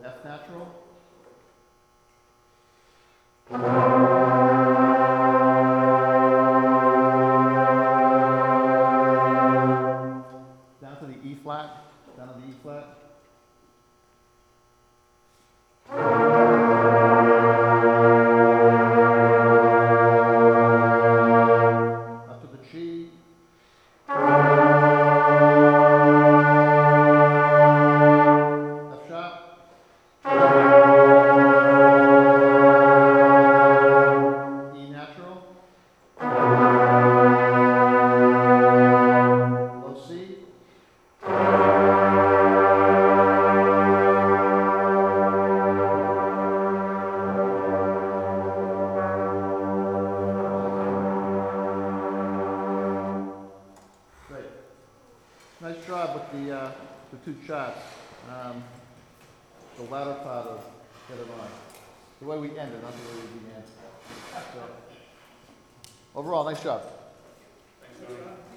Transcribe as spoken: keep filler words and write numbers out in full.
F natural. Down to the E flat, down to the E flat. Up to the G. F sharp. E natural. Low C. Great. Nice job with the, uh, the two charts. Um, the latter part of Get It On. The way we ended, not the way we began. So, overall, nice job. Thanks, John.